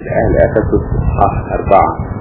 لأهل أفسس إصحاح 4.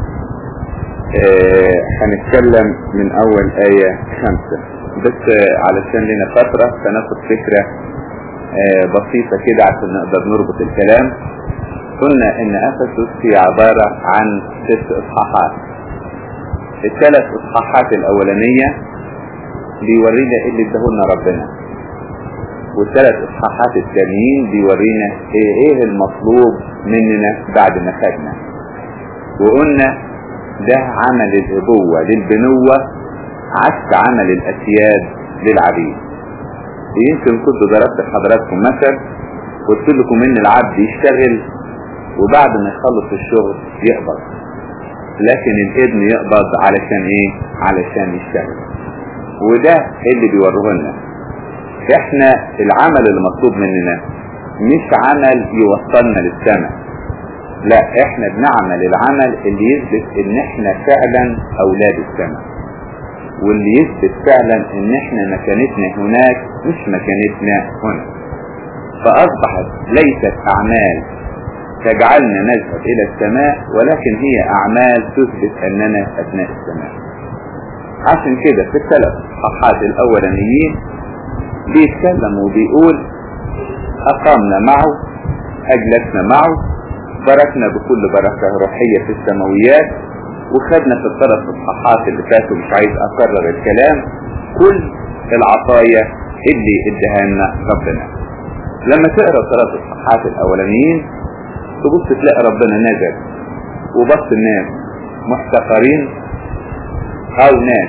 هنتكلم من أول آية 5 بس علشان لنا فترة فناخد فكرة بسيطة كده عشان نقدر نربط الكلام. قلنا إن أفسس هي عبارة عن 6 إصحاحات. ال3 إصحاحات الأولانية بيورينا اللي ادهولنا ربنا، وال3 إصحاحات الثانيين بيورينا ايه المطلوب مننا بعد ما خدنا. وقلنا ده عمل الابوة للبنوة عكس عمل الاسياد للعبيد. يمكن كنت ضربت لحضراتكم مثل قلت لكم ان العبد يشتغل وبعد ما يخلص الشغل يقبض، لكن الابن يقبض علشان ايه؟ علشان يشتغل. وده اللي بيوروه لنا. احنا العمل المطلوب مننا مش عمل يوصلنا للسماء، لا احنا بنعمل العمل اللي يثبت ان احنا فعلا اولاد السماء، واللي يثبت فعلا ان احنا مكانتنا هناك مش مكانتنا هنا. فاصبحت ليست اعمال تجعلنا نذهب الى السماء، ولكن هي اعمال تثبت اننا ابناء السماء. عشان كده في ال3 إصحاحات الاولانيين بيتكلم وبيقول أقامنا معه، أجلسنا معه، باركنا بكل بركة روحية في السماويات. وخدنا في ال3 إصحاحات اللي فاتوا، مش عايز أكرر الكلام، كل العطايا اللي اداها لنا ربنا. لما تقرأ ال3 إصحاحات الأولانيين تبص تلاقي ربنا نزل وبص الناس محتقرين أو ناس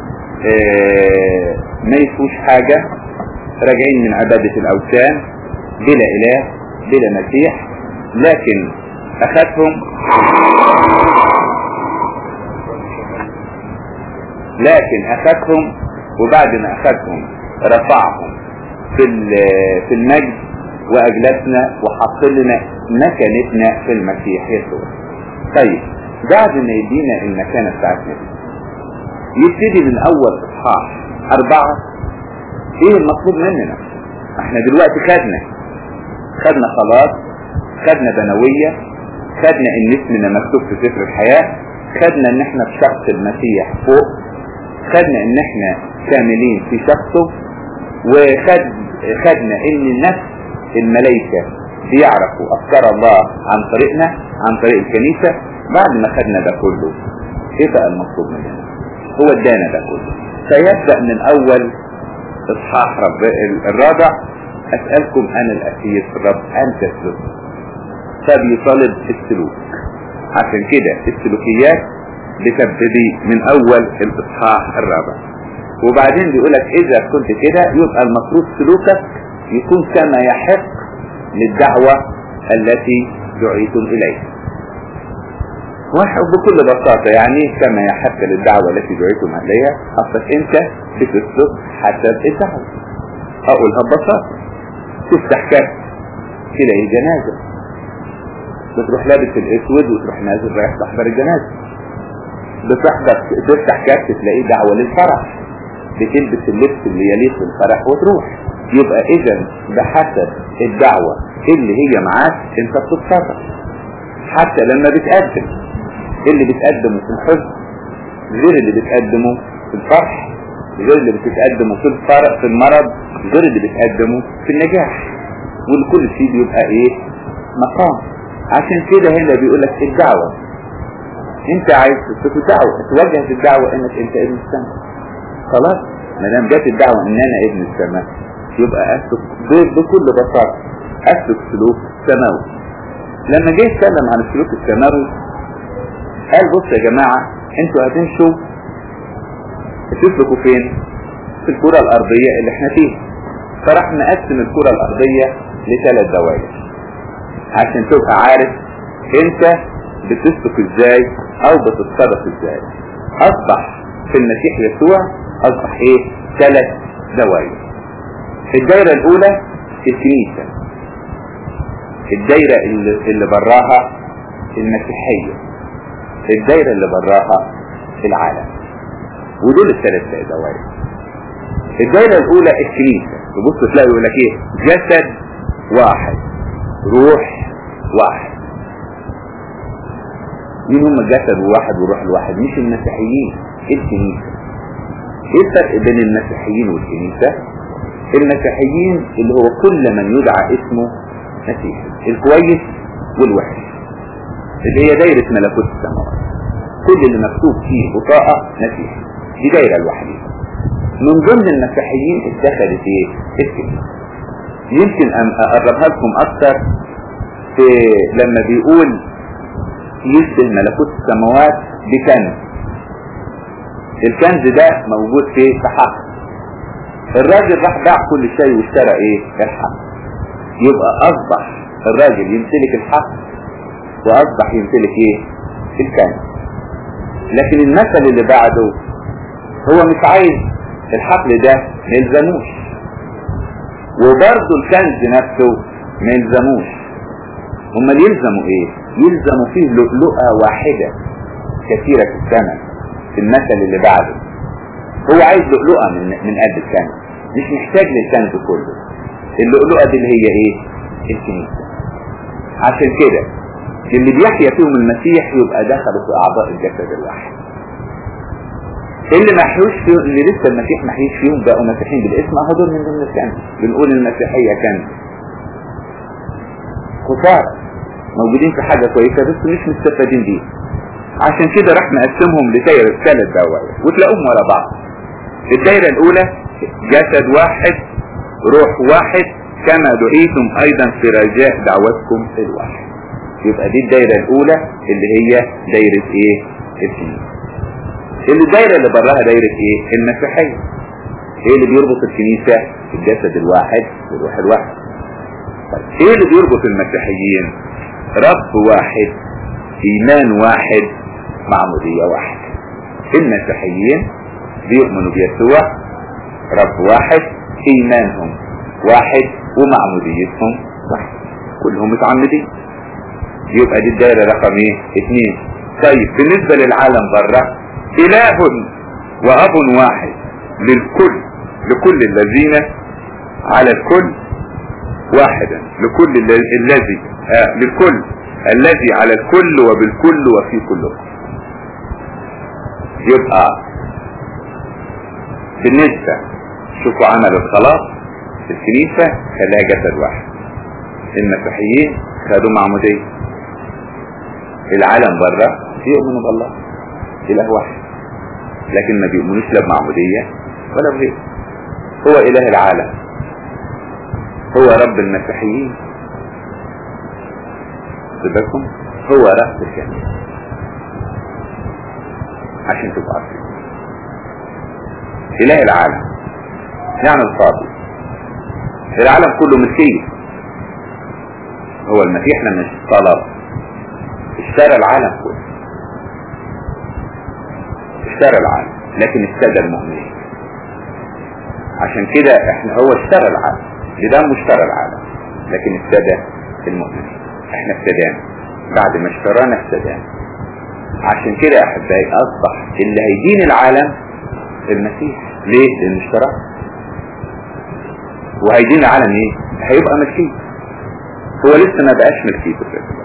ما يفوش حاجة، راجعين من عبادة الأوثان بلا إله بلا مسيح، لكن أخذهم وبعد ما أخذهم رفعهم في المجد وأجلسنا وحط لنا مكانتنا في المسيح يسوع. طيب بعد ما يدينا المكانة بتاعتنا يبتدي من أول إصحاح 4 ايه المطلوب مننا. احنا دلوقتي خدنا خلاص، خدنا بنوية، خدنا ان اسمنا مكتوب في سفر الحياة، خدنا ان احنا في شخص المسيح فوق، خدنا ان احنا كاملين في شخصه، وخدنا ان نفس الملائكة بيعرفوا افكار الله عن طريقنا، عن طريق الكنيسة. بعد ما خدنا ده كله ايه بقى المطلوب مننا؟ هو ادانا ده كله. فيبدأ من اول إصحاح الرابع أسألكم أنا الأسير في الرب أن تسلكوا. فبيطالب السلوك. عشان كده السلوكيات بتبتدي من أول الإصحاح الرابع، وبعدين بيقولك إذا كنت كده يبقى المفروض سلوكك يكون كما يحق للدعوة التي دعيتم إليها. بكل بساطة يعني كما يحق للدعوة التي دعيتم عليها، أصلك أنت بتسلك حسب الدعوة. أقولها ببساطة، تفتح كارت تلاقي جنازة، بتروح لابس الأسود وتروح نازل رايح تحضر الجنازة. تفتح كارت تلاقي دعوة للفرح، بتلبس اللبس اللي يليق بالفرح وتروح. يبقى إذا بحسب الدعوة اللي هي معاك أنت بتتصرف. حتى لما بتقدم اللي بتقدمه في الحزن غير اللي بتقدمه في الفرح، غير اللي بتقدمه في المرض، غير اللي بتقدمه في النجاح. والكل شيء بيبقى ايه؟ مقام. عشان كده هنا بيقولك الدعوة انت عايز تسلك دعوة، توجه الدعوة انك انت ابن السماء. خلاص ما دام جت الدعوة ان انا ابن السماء يبقى اسلك بكل بساطة، اسلك سلوك سماوي. لما جه يتكلم عن السلوك السماوي قال بص يا جماعة انتوا هتمشوا تسلكوا فين؟ في الكرة الارضية اللي احنا فيها. فراح نقسم الكرة الارضية ل3 دوائر عشان تبقى عارف انت بتسلك ازاي او بتتصرف ازاي. اصبح في المسيح يسوع اصبح ايه؟ 3 دوائر. الدائرة الاولى الكنيسة، الدائرة اللي براها المسيحية، الدائرة اللي براها العالم. ودول ال3 دوائر. الدائرة الاولى الكنيسة، تبص تلاقي يقول لك ايه؟ جسد واحد، روح واحد. مين هم الجسد الواحد والروح الواحد؟ مش المسيحيين، الكنيسة. ايه الفرق بين المسيحيين والكنيسة؟ المسيحيين اللي هو كل من يدعى اسمه مسيحي، الكويس والوحش، اللي هي دايرة ملكوت السماوات، كل اللي مكتوب فيه بطاقة مسيحي، دي دايرة الوحيدة. من ضمن المسيحيين اتخذت ايه؟ الكنيسة. يمكن ان اقربها لكم اكتر في لما بيقول يشبه ملكوت السماوات بكنز. الكنز ده موجود في حق. الراجل راح باع كل شيء واشترى ايه؟ الحق. يبقى اصبح الراجل يمتلك الحق واصبح يمتلك ايه؟ الكنز. لكن المثل اللي بعده هو مش عايز الحقل ده ما يلزموش، وبرضه الكنز نفسه ما يلزموش. هما اللي يلزموا ايه؟ يلزموا فيه لؤلؤة واحدة كثيرة في الثمن. في المثل اللي بعده هو عايز لؤلؤة من قد الكنز، مش محتاج للكنز كله. اللؤلؤة دي اللي هي ايه؟ الكنيسة. عشان كده اللي بيحيا فيهم المسيح يبقى دخلوا في اعضاء الجسد الواحد. اللي ما حيوش فيهم، اللي لسه المسيح ما حيوش فيهم بقوا مسيحيين بالاسم، اهو دول من ضمن الكنز. بنقول المسيحية كنز. خسارة موجودين في حاجة كويسة بس مش مستفادين بيه. عشان كده راح نقسمهم لدايرة 3 دوائر وتلاقوهم ورا بعض. الدايرة الاولى جسد واحد روح واحد كما دعيتم ايضا في رجاء دعوتكم الواحد. يبقى دي الدايرة الاولى اللي هي دايرة ايه؟ الكنيسة. الدايرة اللي براها دايرة ايه؟ المسيحية. ايه اللي بيربط الكنيسة؟ الجسد الواحد والروح الواحد. طيب ايه اللي بيربط المسيحيين؟ رب واحد، ايمان واحد، معمودية واحد. المسيحيين بيؤمنوا بيسوع، رب واحد، ايمانهم واحد، ومعموديتهم واحد، كلهم متعمدين. يبقى دي الدائرة رقم ايه؟ 2. طيب بالنسبة للعالم بره، اله واب واحد لكل الذين على الكل واحدا، لكل الذي على الكل وبالكل وفي كلكم. يبقى بالنسبة شوفوا عمل الخلاص في الكنيسة خلاها جسد واحد. المسيحيين خدوا معمودية. العالم بره يؤمنوا بالله اله واحد، لكن ما بيؤمنوش لا بمعمودية ولا بغيره. هو اله العالم، هو رب المسيحيين، صدقكم هو رأس الكنيسة. عشان تبقى عارفين اله العالم يعني الفاضل. العالم كله ملكية. هو المسيح لما طلب اشترى العالم كله، اشترى العالم، لكن اشترى المؤمنين. عشان كده احنا هو اشترى العالم، بدم اشترى العالم، لكن اشترى المؤمنين. احنا ابتدانا بعد ما اشترانا ابتدانا. عشان كده يا احبائي اصبح اللي هيدين العالم المسيح. ليه؟ لان اشتراه. وهيدين العالم ايه؟ هيبقى ملكيه. هو لسه ما بقاش ملكيته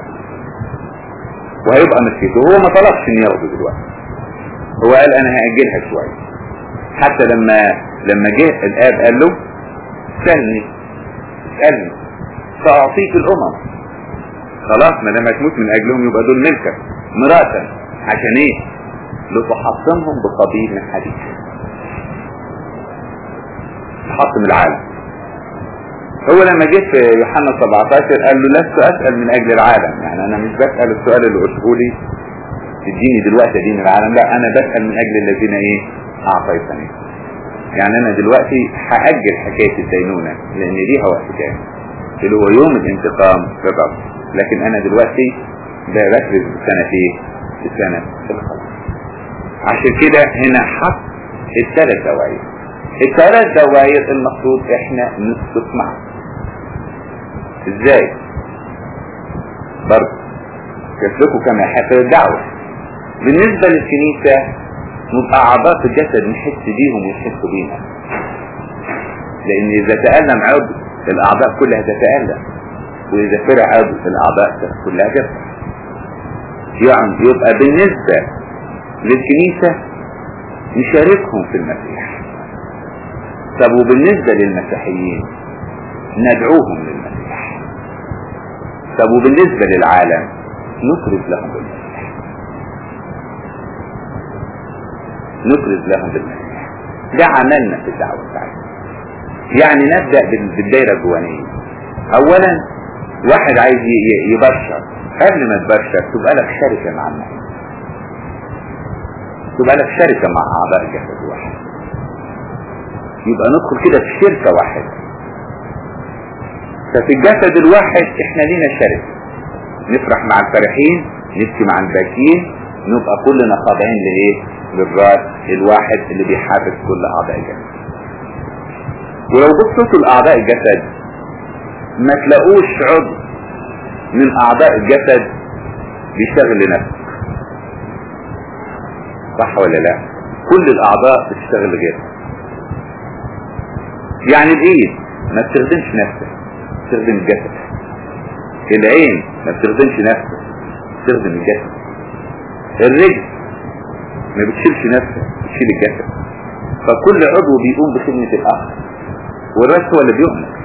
وهيبقى ملكيته. هو ما طلبش ان ياخده دلوقتي، هو قال انا هاجلها شويه. حتى لما جه الاب قال له اسالني ساعطيك الامم. خلاص ما دام هتموت من اجلهم يبقى دول ملكك مراسا. عشان ايه؟ لتحطمهم بقبيل من حديد. تحطم العالم. هو لما جه في يوحنا 17 قال له لست اسال من اجل العالم، يعني انا مش بسال السؤال اللي قلته لي تديني دلوقتي دين العالم، لا انا بسال من اجل الذين ايه؟ اعطيتني. يعني انا دلوقتي هاجل حكايه الدينونه لان ليها وقت تاني اللي هو يوم الانتقام للرب، لكن انا دلوقتي بركز بسنه ايه؟ بسنه الخلاص. عشان كده هنا حط الثلاث دوائر. الثلاث دوائر المفروض احنا نسكت معه. ازاي؟ برضه كسلكوا كما حفظ الدعوة. بالنسبة للكنيسة نبقى اعضاء الجسد نحس بيهم ويحسوا بينا، لان اذا تألم عضو الاعضاء كلها تتألم، واذا فرع عضو الاعضاء كلها تفرح. يعني يبقى بالنسبة للكنيسة نشاركهم في المسيح. طب وبالنسبة للمسيحيين ندعوهم للمسيح. طب وبالنسبة للعالم نكرز لهم بالمسيح. نكرز لهم بالمسيح. ده عملنا في الدعوة بتاعتنا. يعني نبدأ بالدائرة الجوانية. اولا واحد عايز يبشر، قبل ما تبشر تبقى لك شركة مع الناس، تبقى لك شركة مع اعضاء جسد واحد، يبقى ندخل كده في شركة واحدة. ففي الجسد الواحد احنا لينا شركة، نفرح مع الفرحين، نبكي مع الباكين، نبقى كلنا خاضعين لايه؟ للراس الواحد اللي بيحرك كل اعضاء الجسد. ولو بصيتوا لاعضاء الجسد ما تلاقوش عضو من اعضاء الجسد بيشتغل لنفسه، صح ولا لا؟ كل الاعضاء بتشتغل غيرها. يعني الايد ما بتخدمش نفسها، بتخدم الجسد. العين ما بتخدمش نفسها، بتخدم الجسد. الرجل ما بتشيلش نفسها، بتشيل الجسد. فكل عضو بيقوم بخدمة الاخر، والراس هو اللي بيؤمن.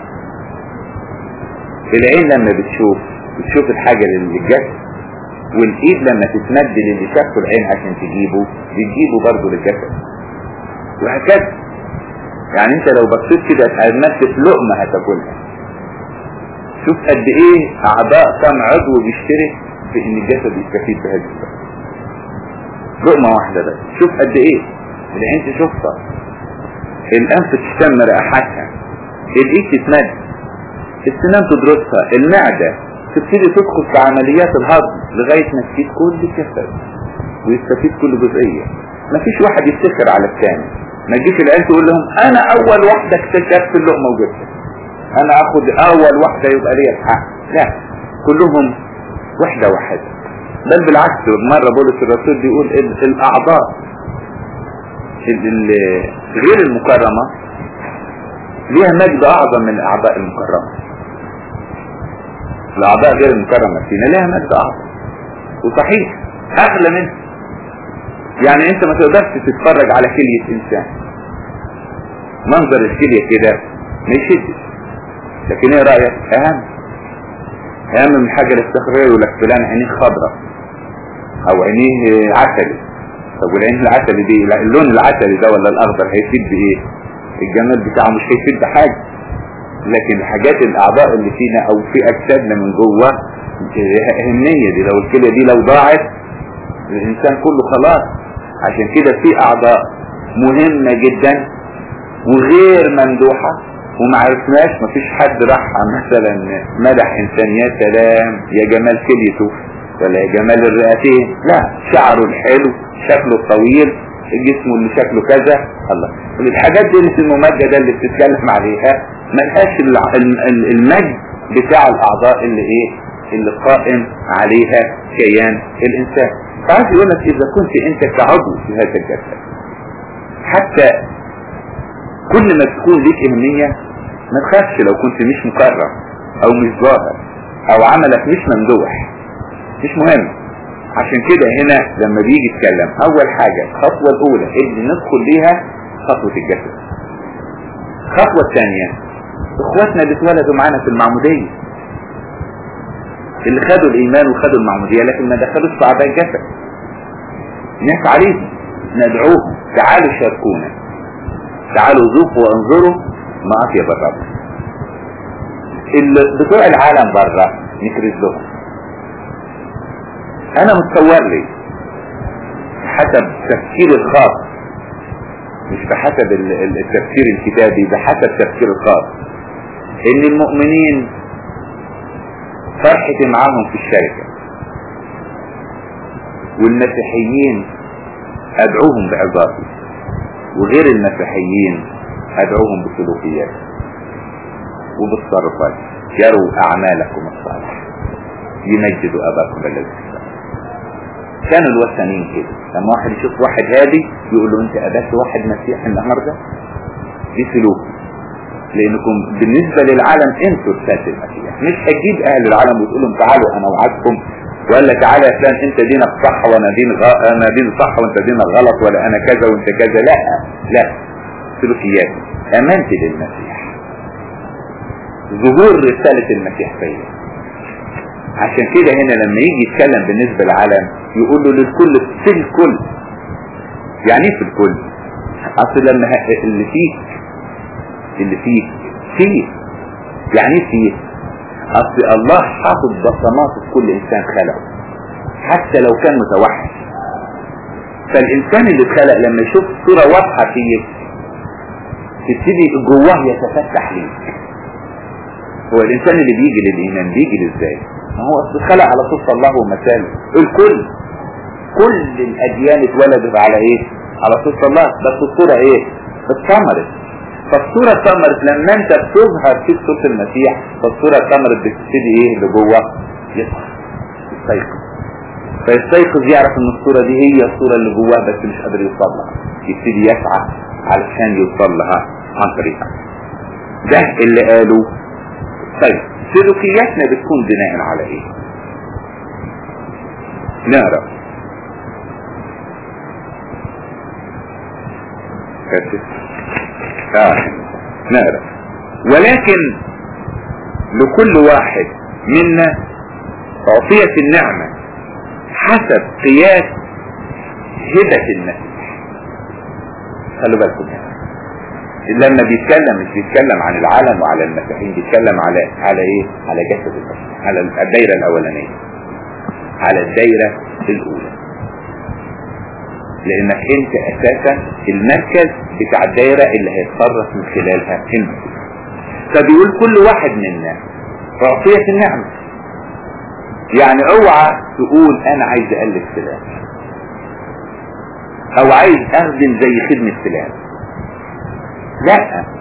العين لما بتشوف الحاجة للجسد، والايد لما تتمد للي شافه العين عشان تجيبه بتجيبه برضه للجسد، وهكذا. يعني انت لو بصيت كده هتمسك لقمة هتاكلها. شوف قد ايه اعضاء كم عضو بيشترك في ان الجسد يستفيد بهذه اللقمة. لقمة واحدة بس، شوف قد ايه. العين تشوفها، الانف تشم رائحتها، الايد تتمد، السنان تدرسها، المعدة تبتدي تدخل في عمليات الهضم لغاية ما تفيد كل الجسد ويستفيد كل جزئية. مفيش واحد يفتخر على الثاني. ما تجيش العيال تقول لهم انا اول واحدة اكتشفت اللقمة وجبتها، انا اخد اول واحدة يبقى ليا الحق. لا، كلهم واحدة واحدة. بل بالعكس، مرة بولس الرسول بيقول الاعضاء غير المكرمة ليها مجد اعظم من الاعضاء المكرمة. الاعضاء غير المكرمة فينا ليها مجد اعظم، وصحيح اغلى منها. يعني انت ما تقدرش تتفرج على كلية انسان، منظر الكلية كده ما يشدش، لكن ايه رأيك؟ اهم من حاجة الاستخرار. يقول لك فلان عينيه خضراء او عينيه عسلي. طب والعين العسلي دي، اللون العسلي ده ولا الاخضر هيفيد بايه؟ الجمال بتاعه مش هيفيد بحاجة. لكن الحاجات الاعضاء اللي فينا او في اجسادنا من جوه اهمية دي. لو الكلية دي لو ضاعت الانسان كله خلاص. عشان كده في اعضاء مهمة جدا وغير ممدوحة وما عرفناش. مفيش حد راح مثلا مدح انسان يا سلام يا جمال كليته ولا يا جمال الرئتين، لا، شعره الحلو، شكله الطويل، جسمه اللي شكله كذا. الله، الحاجات دي اللي في الممجدة اللي بتتكلم عليها ملهاش المجد بتاع الاعضاء اللي قائم عليها كيان الانسان. فعايز يقول لك اذا كنت انت كعضو في هذا الجسد، حتى كل ما تكون ليك اهمية ما تخافش لو كنت مش مكرم او مش ظاهر او عملك مش ممدوح، مش مهم. عشان كده هنا لما بيجي يتكلم اول حاجة الخطوة الاولى اللي ندخل ليها خطوة الجسد. الخطوة الثانية اخواتنا اللي اتولدوا معانا في المعمودية، اللي خدوا الايمان وخدوا المعمودية لكن ما دخلوش في اعضاء الجسد، ناس عليهم ندعوهم تعالوا شاركونا، تعالوا ذوقوا وانظروا ما اطيب الرب. اللي بتوع العالم بره نكرز لهم. انا متصور لي حسب تفكير الخاص، مش بحسب التفكير الكتابي، بحسب تفكير الخاص، ان المؤمنين فرحتي معاهم في الشركة، والمسيحيين ادعوهم بعظاتي، وغير المسيحيين ادعوهم بسلوكيات وبالتصرفات. يروا اعمالكم الصالحة يمجدوا اباكم الذي في السماء. كانوا الوثنيين كده، لما واحد يشوف واحد هادي يقول له انت اباك واحد مسيحي النهارده، دي سلوك. لانكم بالنسبة للعالم انتوا رسالة المسيح، مش هتجيب اهل العالم وتقول لهم تعالوا انا وعدكم وقال لك تعالى يا فلان انت دينك صح وانا دين صح وانت دينك غلط، ولا انا كذا وانت كذا. لا سلوكيات. امنت للمسيح، ظهور رسالة المسيح فيا. عشان كده هنا لما يجي يتكلم بالنسبة للعالم يقول له للكل في الكل. يعني ايه في الكل؟ اصل لما اللي فيه يعني ايه فيه؟ اصل الله حاطط بصمات في كل انسان خلقه حتى لو كان متوحش. فالانسان اللي اتخلق لما يشوف صورة واضحة فيه تبتدي جواه يتفتح ليك. هو الانسان اللي بيجي للايمان بيجي ازاي؟ ما هو اصل اتخلق على صورة الله ومثاله. كل الاديان اتولدت على ايه؟ على صورة الله، بس الصورة ايه؟ اتثمرت. فالصورة اتثمرت لما انت بتظهر في صورة المسيح، فالصورة اتثمرت بتبتدي ايه اللي جوه؟ يستيقظ. فيستيقظ يعرف ان الصورة دي هي الصورة اللي جواه بس مش قادر يوصل لها، يبتدي يسعى علشان يوصل لها عن طريقها. ده اللي قالوا. طيب سلوكياتنا بتكون بناء على ايه؟ نعرف نعرف ولكن لكل واحد منا أعطيت النعمة حسب قياس هبة المسيح. خلوا بالكم لما بيتكلم مش بيتكلم عن العالم وعلى المسيحيين، بيتكلم على ايه؟ على جسد المسيح، على الدايرة الاولانية، على الدايرة الاولى. لانك انت اساسا المركز بتاع الدايرة اللي هيتصرف من خلالها المسيح. فبيقول كل واحد منا اعطيت النعمة. يعني اوعى تقول انا عايز اقلد فلان او عايز اخدم زي خدمة فلان. لا،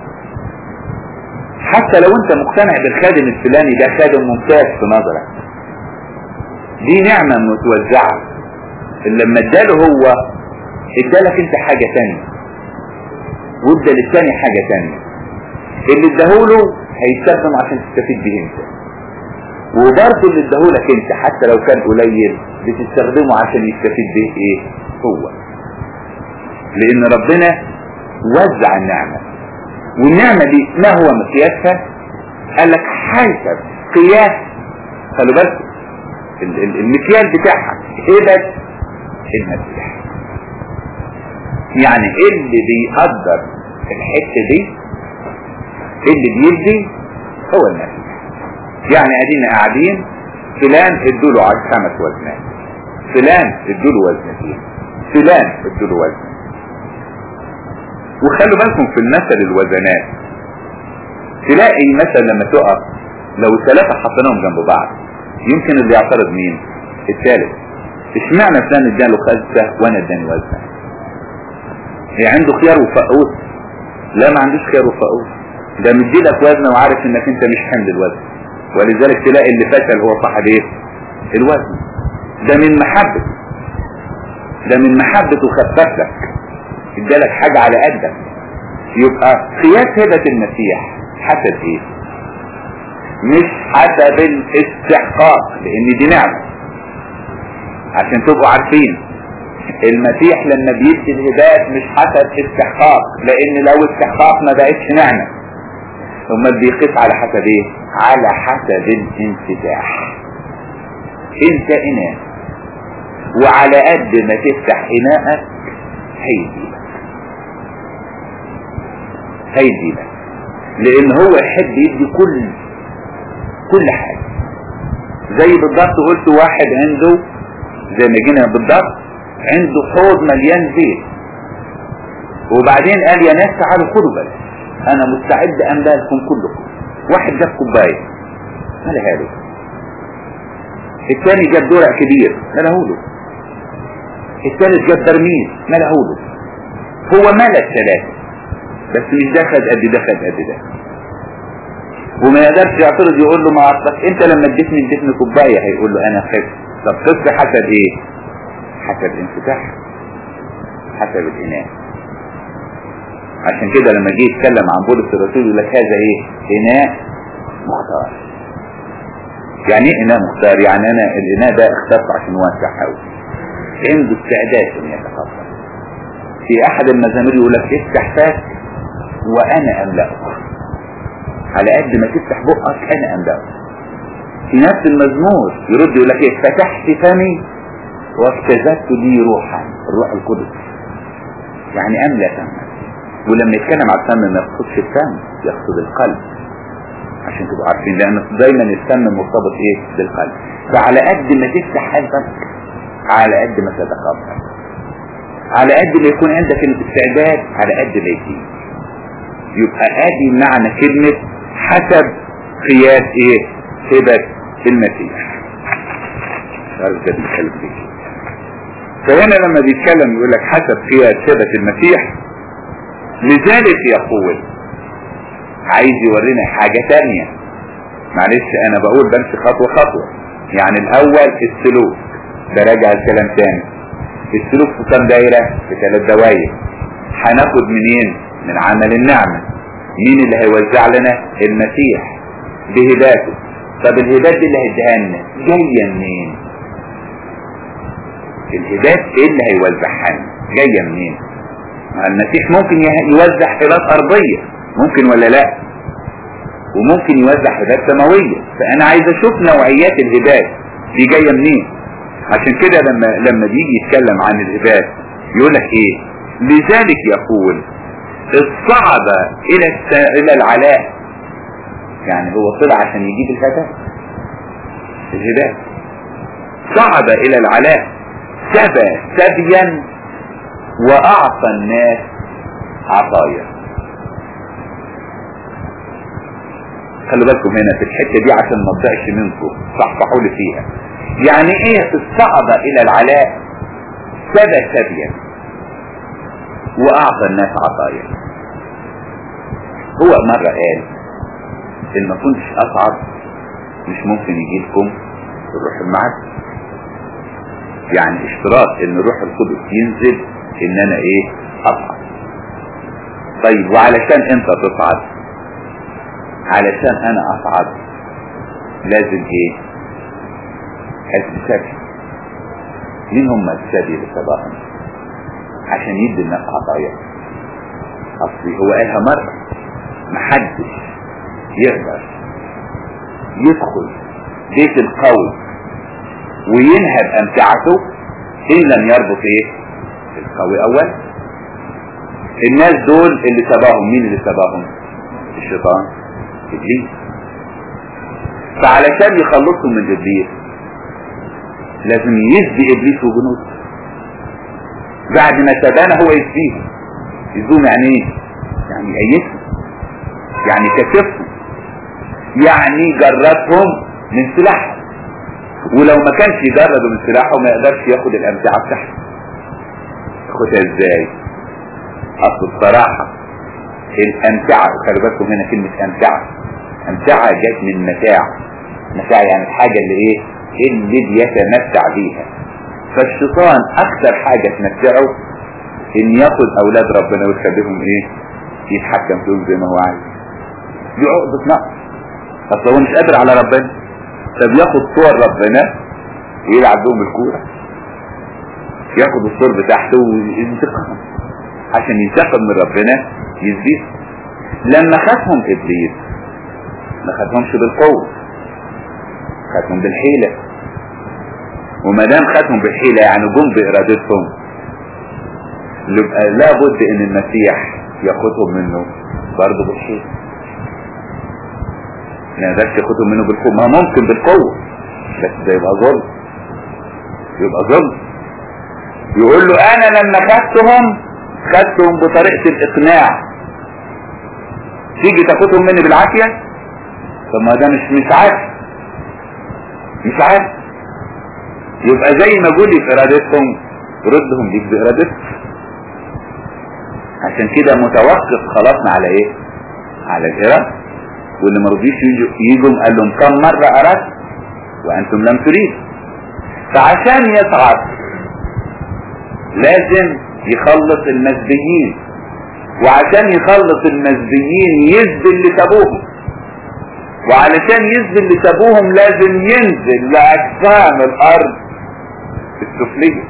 حتى لو انت مقتنع بالخادم الفلاني ده خادم ممتاز في نظرك، دي نعمة متوزعة. لما اداله هو ادالك انت حاجة تانية وادى للتاني حاجة تانية. اللي اداهوله هيستخدم عشان تستفيد به انت، وبرضه اللي اداهولك انت حتى لو كان قليل بتستخدمه عشان يستفيد به ايه؟ هو. لان ربنا وزع النعمة، والنعمة دي ما هو مقياسها؟ قال لك حسب قياس. خلوا بالكم المقياس بتاعها هبة المسيح. يعني اللي بيقدر الحتة دي اللي بيدي هو المسيح. يعني ادينا قاعدين فلان ادوله 5 وزنات، فلان ادوله وزنتين، فلان ادوله وزن. وخلوا بالكم في المثل الوزنات تلاقي مثلا لما تقف لو 3 حطيناهم جنب بعض يمكن اللي يعترض مين؟ الثالث. اشمعنى فلان اداله 5 وانا اداني وزنه؟ هي عنده خيار وفقوس؟ لا، ما عندوش خيار وفقوس، ده مديلك وزنه وعارف انك انت مش حمل الوزن. ولذلك تلاقي اللي فشل هو صاحب ايه؟ الوزن. ده من محبته خفف لك، ادالك حاجة على قدك. يبقى قياس هبة المسيح حسب ايه؟ مش حسب الاستحقاق، لان دي نعمة. عشان تبقوا عارفين المسيح لما بيدي الهبات مش حسب استحقاق، لان لو استحقاق ما بقتش نعمة. ثم بيقيس على حسب ايه؟ على حسب الانفتاح. انت اناء، وعلى قد ما تفتح اناءك هيديلك، لان هو يحب يدي كل حاجة. زي بالضبط قلت واحد عنده زي ما جينا بالضبط عنده حوض مليان زيت، وبعدين قال يا ناس تعالوا خدوا بالك انا مستعد املا لكم كلكم. واحد جاب كوبايه ملها له، الثاني جاب درع كبير ملاه له، الثالث جاب برميل ملاه له. هو ملا 3 بس مش ده خد قد ده خد قد ده، وما يقدرش يعترض يقول له ما اصلك انت لما اديتني كوبايه، هيقول له انا خدت. طب خدت حسب ايه؟ حسب انفتاح، حسب الاناء. عشان كده لما جه يتكلم عن بولس الرسول يقول لك هذا ايه؟ اناء مختار. يعني ايه اناء مختار؟ يعني انا الاناء ده اخترته عشان واسع قوي، عنده استعداد ان يتقبل. في احد المزامير يقول لك افتح فاك وانا املأك، على قد ما تفتح بقك انا املأك. في نفس المزمور يرد يقول لك ايه؟ فتحت فمي وافتزدت لي روحا، الروح القدس، يعني املأ فمك. ولما يتكلم على الفم ما يقصدش الفم، يقصد القلب، عشان تبقوا عارفين، لان دايما الفم مرتبط ايه؟ بالقلب. فعلى قد ما تفتح قلبك على قد ما تتقبل، على قد ما يكون عندك الاستعداد على قد ما يجي. يبقى ادي معنى كلمة حسب قياس ايه؟ هبة المسيح. عارف ده بيتكلم فيه. فهنا لما بيتكلم يقول لك حسب قياس هبة المسيح، لذلك يقول، عايز يورينا حاجة تانية. معلش انا بقول بمشي خطوة خطوة. يعني الاول السلوك، ده راجع الكلام تاني. السلوك في كام دايرة؟ في 3 دواير. هناخد منين؟ من عمل النعمة. مين اللي هيوزع لنا؟ المسيح بهداته. طب الهدات دي اللي هيديها لنا جاية منين؟ الهدات ايه اللي هيوزعها لنا؟ جاية منين؟ المسيح ممكن يوزع هدات ارضية، ممكن ولا لا؟ وممكن يوزع هدات سماوية. فانا عايز اشوف نوعيات الهدات دي جاية منين. عشان كده لما بيجي يتكلم عن الهبات يقول لك ايه؟ لذلك يقول الصعد الى العلاء، يعني هو طلع عشان يجيب الهبات. صعد الى العلاء، سبى سبيا واعطى الناس عطايا. خلوا بالكم هنا في الحتة دي عشان ما تضيعش منكم، صحصحوا لي فيها. يعني ايه الصعد الى العلاء؟ سبى سبيا واعطى الناس عطايا. هو مرة قال ان ما كنتش اصعد مش ممكن يجي لكم الروح المعد. يعني اشتراط ان الروح القدس ينزل ان انا ايه؟ اصعد. طيب وعلشان انت تصعد، علشان انا اصعد لازم ايه؟ السبي. مين هم السبي اللي سباهم عشان يدي الناس عطايا؟ اصلي هو قالها مرة، محدش يقدر يدخل بيت القوي وينهب امتعته ان لم يربط ايه؟ القوي اول. الناس دول اللي سباهم، مين اللي سباهم؟ الشيطان، ابليس. فعلشان يخلصهم من ابليس لازم يسبي ابليس وجنوده. بعد ما سبانا هو يسبيهم. يسبيهم يعني ايه؟ يعني يأيسهم، يعني كشفهم، يعني جردهم من سلاحهم. ولو ما كانش يجرده من سلاحه ما يقدرش ياخد الامتعة بتاعته. ياخدها ازاي؟ اصل الصراحة الامتعة، خلي بالكم هنا كلمة امتعة جت من متاع. متاع يعني الحاجة اللي ايه؟ اللي بيتمتع بيها. فالشيطان اكثر حاجة تمتعه ان ياخد اولاد ربنا ويخليهم ايه؟ يتحكم فيهم زي ما هو عايز. دي عقدة نقص. اصل هو مش قادر على ربنا، طب ياخد صور ربنا ويلعب بهم الكورة، ياخد الصور بتاعته وينتقم عشان ينتقم من ربنا يزيد. لما خدهم ابليس ما خدهمش بالقوة، خدهم بالحيلة. وما دام خدهم بالحيلة يعني جم بإرادتهم، يبقى لابد ان المسيح ياخدهم منه برضه بالحيلة. ما يقدرش ياخدهم منه بالقوة. ما ممكن بالقوة بس ده يبقى ظلم، يبقى ظلم. يقول له انا لما خدتهم بطريقة الاقناع، تيجي تاخدهم مني بالعافية؟ طب ما ده مش عارف. يبقى زي ما قولي في ارادتهم ردهم ليك بارادتهم. عشان كده متوقف خلاصنا على ايه؟ على الإرادة. واللي ما رضيش يجوا قال لهم كم مرة أردت وأنتم لم تريدوا. فعشان يصعد لازم يخلص المسبيين، وعشان يخلص المسبيين يسبي اللي سابوهم. وعلشان ينزل لسابوهم لازم ينزل لأجسام الأرض السفلية.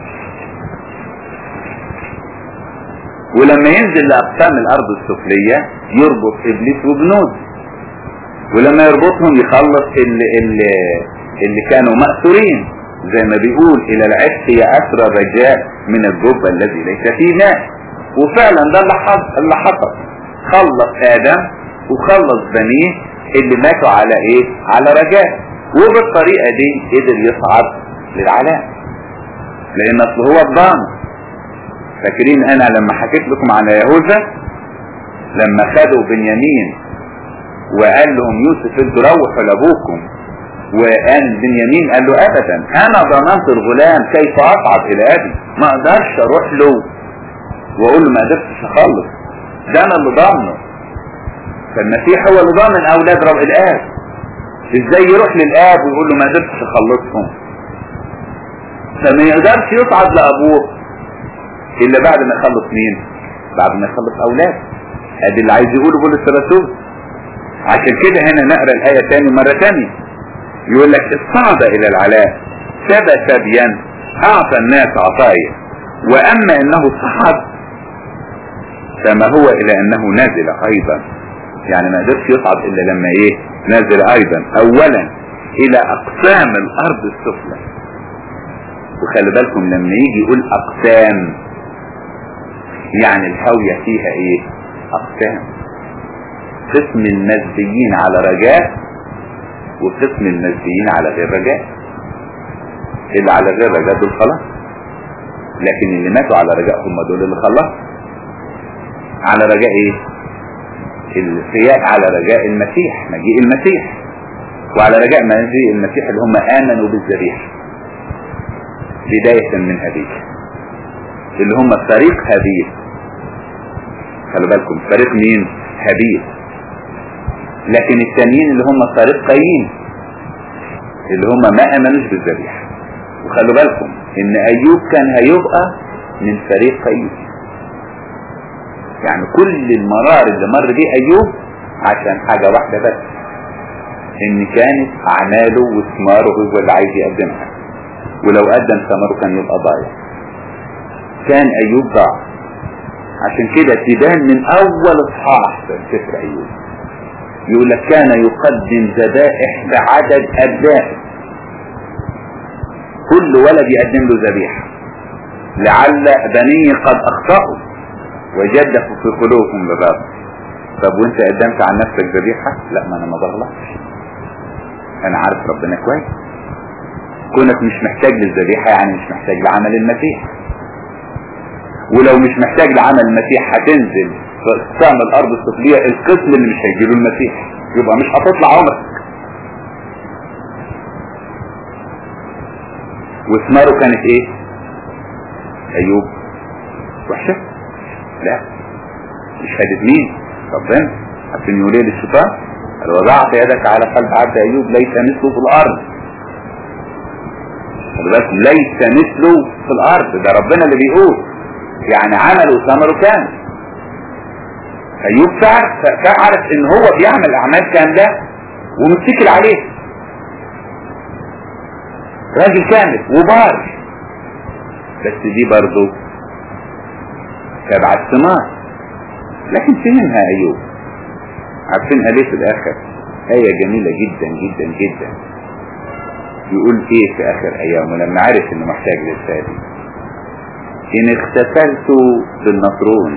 ولما ينزل لأقسام الأرض السفلية يربط إبليس وجنود، ولما يربطهم يخلص اللي كانوا مأسورين، زي ما بيقول إلى العشق يا أسرى رجاء من الجب الذي ليس فيه ماء. وفعلا ده اللي حصل، خلص آدم وخلص بنيه اللي ماتوا على إيه؟ على رجاء. وبالطريقة دي قدر يصعد للعلاء، لأن أصله هو الضامن. فاكرين أنا لما حكيت لكم عن يهوذا لما خدوا بنيامين وقال لهم يوسف انتوا روحوا لابوكم، وقال بنيامين قال له ابدا انا ضمنت الغلام كيف اصعد الى ابي، ما اقدرش اروح له واقول له ما قدرتش اخلص، ده انا اللي ضامنه. فالمسيح هو اللي ضامن اولاد رب الاب، ازاي يروح للاب ويقول له ما قدرتش اخلصهم؟ فما يقدرش يصعد لابوه الا بعد ما يخلص مين؟ بعد ما يخلص اولاد. ادي اللي عايز يقوله بولس الرسول. عشان كده هنا نقرا الايه تاني مره تانيه، يقول لك الصعد الى العلاء سبى سبيا اعطى الناس عطايا، واما انه صعد فما هو الى انه نزل ايضا. يعني ما قدرش يصعد الا لما ايه؟ نزل ايضا اولا الى اقسام الارض السفلى. وخلي بالكم لما يجي يقول اقسام يعني الهاوية فيها ايه؟ اقسام. قسم المزبيين على رجاء وقسم المزبيين على غير رجاء. اللي على غير رجاء دول خلاص، لكن اللي ماتوا على رجاء هم دول اللي خلاص. على رجاء ايه؟ السياق على رجاء المسيح، مجيء المسيح، وعلى رجاء مجيء المسيح اللي هم امنوا بالذبيحة بداية من هابيل، اللي هم فريق هابيل. خلوا بالكم فريق مين؟ هابيل. لكن التانيين اللي هم فريق قايين اللي هم ما امنوش بالذبيحة. وخلوا بالكم ان ايوب كان هيبقى من فريق قايين. يعني كل المرار اللي مر بيه ايوب عشان حاجة واحدة بس، ان كانت اعماله وثماره هو اللي عايز يقدمها، ولو قدم ثمره كان يبقى ضايع. كان ايوب ضاع. عشان كده تبان من اول اصحاح في سفر ايوب يقول لك كان يقدم ذبائح بعدد ابنائه، كل ولد يقدم له ذبيحه لعل بنيه قد اخطأوا وجدفوا في قلوبهم بباب. طب وانت قدمت عن نفسك ذبيحه؟ لا، ما انا ما بغلطش، انا عارف ربنا كويس. كونك مش محتاج للذبيحه يعني مش محتاج لعمل المسيح. ولو مش محتاج لعمل المسيح هتنزل في اقسام الارض السفلية القسم اللي مش هيجيله المسيح، يبقى مش هتطلع عمرك. وثماره كانت ايه؟ ايوب وحشة؟ لا، مش فادت مين؟ ربنا. عشان يقول ايه للشيطان؟ قال وضعت يدك على قلب عبد ايوب ليس مثله في الارض. بس ليس مثله في الارض، ده ربنا اللي بيقول. يعني عمله وثمره كان. ايوب فعرف ان هو بيعمل اعمال كاملة ومتكل عليه، راجل كامل وبار، بس دي برضو تبع الثمار. لكن فهمها ايوب، عارفينها ليه في الاخر؟ ايه جميلة جدا جدا جدا. يقول ايه في اخر ايامه لما عرف انه محتاج للفادي؟ ان اغتسلت بالنطرون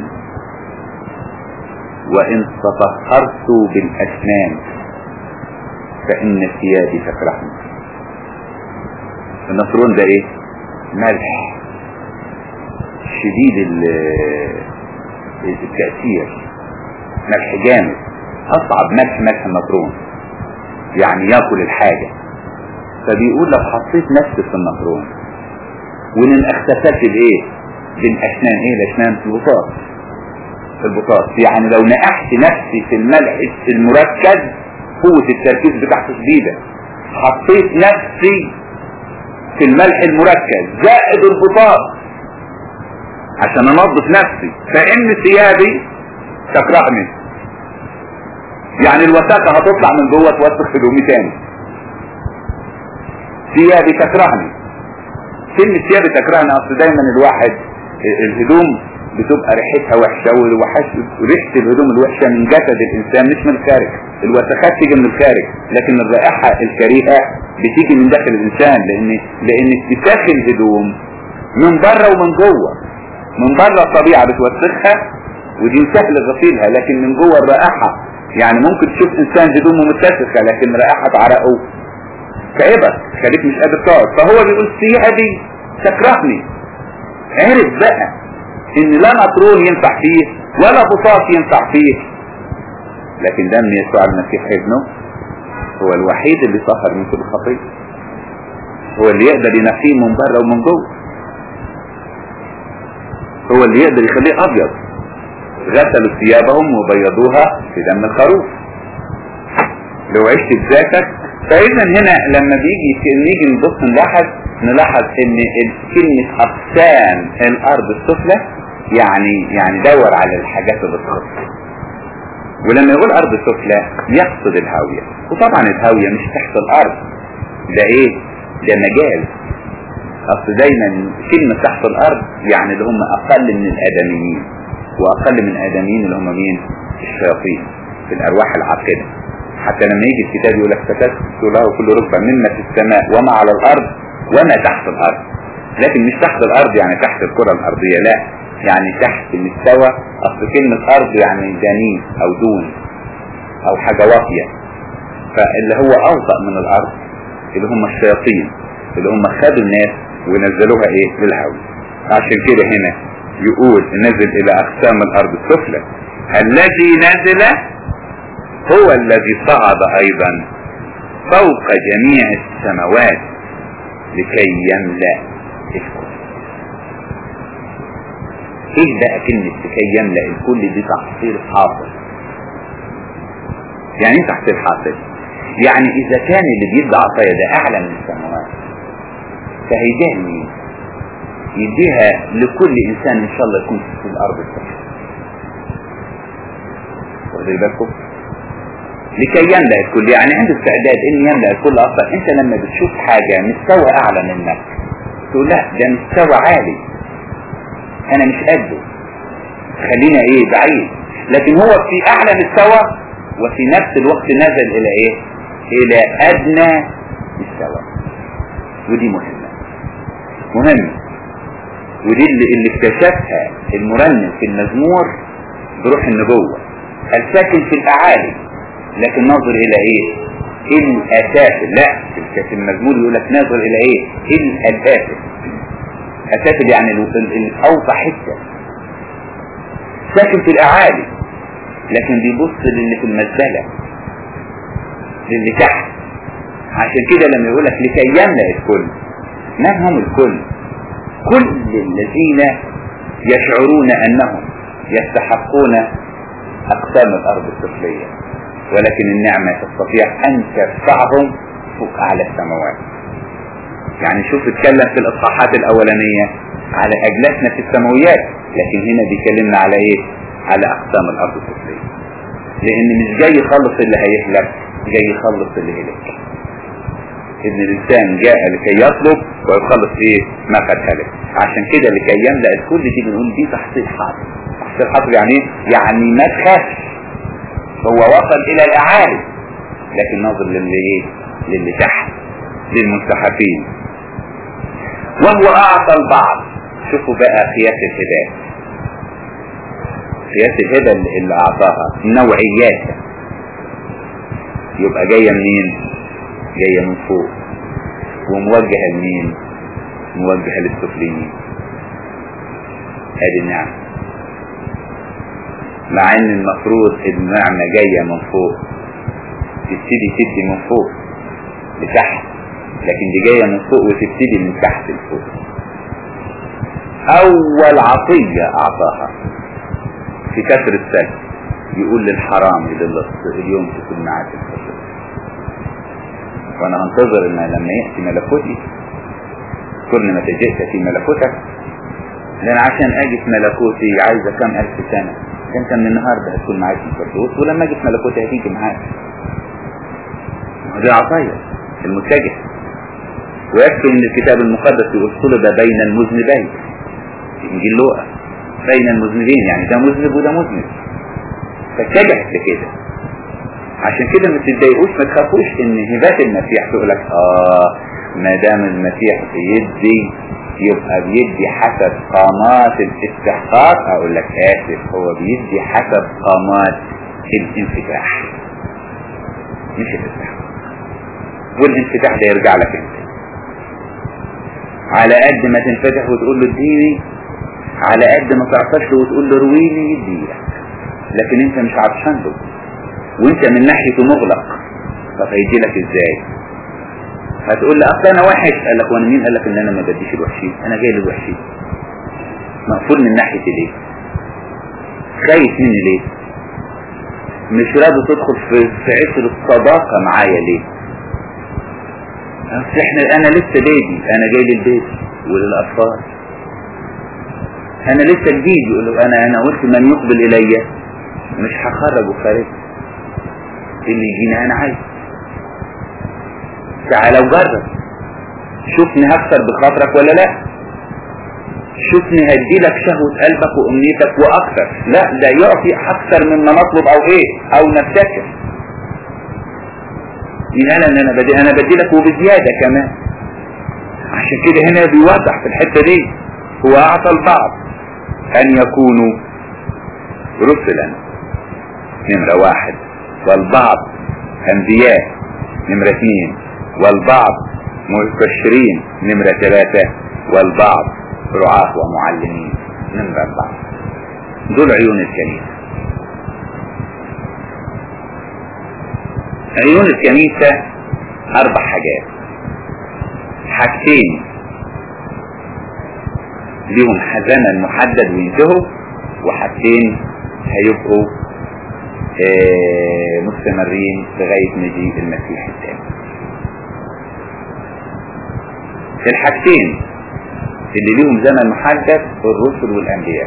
وان تطهرت بالاسنان فان ثيابي تفرحني. النطرون ده ايه؟ ملح شديد التأثير، ملح جامد، اصعب ملح النطرون، يعني ياكل الحاجة. فبيقول لو حطيت نفسي في النطرون وان اغتسلت بايه؟ بالاسنان. ايه الاسنان؟ البطاط. يعني لو نقحت نفسي في الملح المركز، قوة التركيز بتاعته شديدة، حطيت نفسي في الملح المركز زائد البطاط عشان انظف نفسي، فان ثيابي تكرهني. يعني الوساخة هتطلع من جوه توسخ في هدومي تاني. ثيابي تكرهني. كلمة ثيابي تكرهني اصل دايما الواحد الهدوم بتبقى ريحتها وحشة، وريحة الهدوم الوحشة من جسد الانسان مش من الخارج. الوسخات تيجي من الخارج، لكن الرائحة الكريهة بتيجي من داخل الانسان، لان اتساخ الهدوم من بره ومن جوه. من بره الطبيعة بتوسخها ودي سهل غسيلها، لكن من جوه الرائحة، يعني ممكن تشوف انسان هدومه متسخة لكن رائحة عرقه تعبك خليك مش قادر تقعد. فهو بيقول ثيابي تكرهني. عرف بقى ان لا نطرون ينفع فيه ولا بطاط ينفع فيه، لكن دم يسوع المسيح ابنه هو الوحيد اللي طهر من كل خطيئة، هو اللي يقدر ينقيه من بره ومن جوه، هو اللي يقدر يخليه ابيض. غسلوا ثيابهم وبيضوها في دم الخروف. لو عشت بذاتك. فاذا هنا لما نيجي نبص نلاحظ ان كلمة اقسام الارض السفلى يعني دور على الحاجات اللي تخص. ولما يقول ارض سفلى يقصد الهاوية، وطبعا الهاوية مش تحت الارض، ده ايه؟ ده مجال. اصل دايما كلمة تحت الارض يعني اللي هم اقل من الادميين، واقل من الادميين اللي هم مين؟ الشياطين في الارواح العاقلة. حتى لما يجي الكتاب يقول لك فتسجد له كل ركبة مما في السماء وما على الارض وما تحت الارض، لكن مش تحت الارض يعني تحت الكرة الارضية، لا، يعني تحت مستوى. اصل كلمة ارض يعني دنيء او دون او حاجة واطية، فاللي هو اوطأ من الارض اللي هم الشياطين اللي هم خدوا الناس ونزلوها ايه؟ للهوى. عشان كده هنا يقول نزل الى اقسام الارض السفلى. الذي نزل هو الذي صعد ايضا فوق جميع السماوات لكي يملأ الكل. ايه بقى كلمة لكي يملأ الكل دي؟ تحصيل حاصل. يعني ايه تحصيل حاصل؟ يعني اذا كان اللي بيدي عطايا ده اعلى من السماوات فهيديها لمين؟ يديها لكل انسان ان شاء الله يكون في الارض السفلى. واخدين بالكم؟ لكي يملأ الكل يعني عنده استعداد ان يملأ الكل. اصلا انت لما بتشوف حاجة مستوى اعلى منك تقول لا ده مستوى عالي انا مش قده، خلينا ايه بعيد. لكن هو في اعلى مستوى وفي نفس الوقت نزل الى ايه؟ الى ادنى مستوى. ودي مهمة ودي اللي اكتشفها المرنم في المزمور بروح النبوة. الساكن في الاعالي لكن ناظر الى ايه؟ الاسافل. لا، في المزمور يقول لك ناظر الى ايه؟ الاسافل. اسافل يعني الاوطى حته. ساكن في الاعالي لكن بيبص للي في المزبله، للي تحت. عشان كده لما يقول لك لكي يملأ الكل، من هم الكل؟ كل الذين يشعرون انهم يستحقون اقسام الارض السفليه، ولكن النعمة تستطيع ان ترفعهم فوق اعلى السماوات. يعني شوف اتكلم في الاصحاحات الاولانية على اجلسنا في السماويات، لكن هنا بيكلمنا على ايه؟ على اقسام الارض السفلية. لان مش جاي يخلص اللي هيهلك، جاي يخلص اللي هلك. ابن الانسان جاء لكي يطلب ويخلص ايه؟ ما قد هلك. عشان كده لكي يملأ الكل دي بنقول دي تحصيل حاصل. تحصيل حاصل يعني ايه؟ يعني ما تخافش، هو وصل الى الاعالي لكن ناظر للي تحت، للمنسحبين. وهو اعطى البعض. شوفوا بقى قياس الهبات، قياس الهبة اللي اعطاها نوعيات. يبقى جاية منين؟ جاية من فوق وموجهة لمين؟ موجهة للسفليين. هذه النعمة، مع ان المفروض النعمة جاية من فوق تبتدي تدي من فوق لتحت، لكن دي جاية من فوق وتبتدي من تحت لفوق. اول عطية اعطاها في كسر السجن يقول للحرام اليوم تكون معاك الفجر. وانا هنتظر ان لما يأتي ملكوتي كل ما تجئت في ملكوتك، لان عشان اجي في ملكوتي عايزة كم 1000 سنة، انت من النهاردة هتكون معاك في الفردوس، ولما اجي في ملكوتي هتيجي معاك. ده عطية المتجه. ويكفي ان الكتاب المقدس يقول صلب بين المذنبين في انجيل لوقا، بين المذنبين، يعني ده مذنب وده مذنب، فاتجهت لكده. عشان كده ما تتضايقوش، ما تخافوش ان هبات المسيح تقول لك ما دام المسيح بيدي يبقى بيدي حسب قامات الاستحقاق. اقول لك اسف، هو بيدي حسب قامات الانفتاح مش الاستحقاق. والانفتاح ده يرجع لك انت، على قد ما تنفتح وتقول له اديني، على قد ما تعطش له وتقول له رويني يديلك. لكن انت مش عطشان له وانت من ناحيته مغلق، طب هيدي لك ازاي؟ هتقول لي اصل انا وحش. قال لك وانا مين قال لك ان انا ما بديش الوحشين؟ انا جاي للوحشين. مقفول من ناحيتي ليه؟ خايف مني ليه؟ مش راضي تدخل في عشر الصداقة معايا ليه؟ انا لسه بيبي، انا جاي للبيت وللاطفال، انا لسه جديد. يقول له انا قلت من يقبل الي مش هخرجه خارج، اللي يجينا انا عايز. تعالى وجرب، شوفني هكسر بخاطرك ولا لا، شوفني هديلك شهوة قلبك وامنيتك واكثر. لا، ده يعطي اكثر مما نطلب او ايه او نفتكر. ينال ان انا بديلك وبزيادة كمان. عشان كده هنا بيوضح في الحتة دي، هو اعطى البعض ان يكونوا رسلا نمرة 1، والبعض انبياء نمرة 2، والبعض مبشرين نمرة 3، والبعض رعاة ومعلمين نمرة 4. دول عيون الكنيسة. عيون الكنيسة 4 حاجات. حاجتين ليهم حزنا محدد وينتهوا، وحاجتين هيبقوا مستمرين لغاية مجيء المسيح الثاني. الحاجتين اللي ليهم زمن محدد الرسل والانبياء.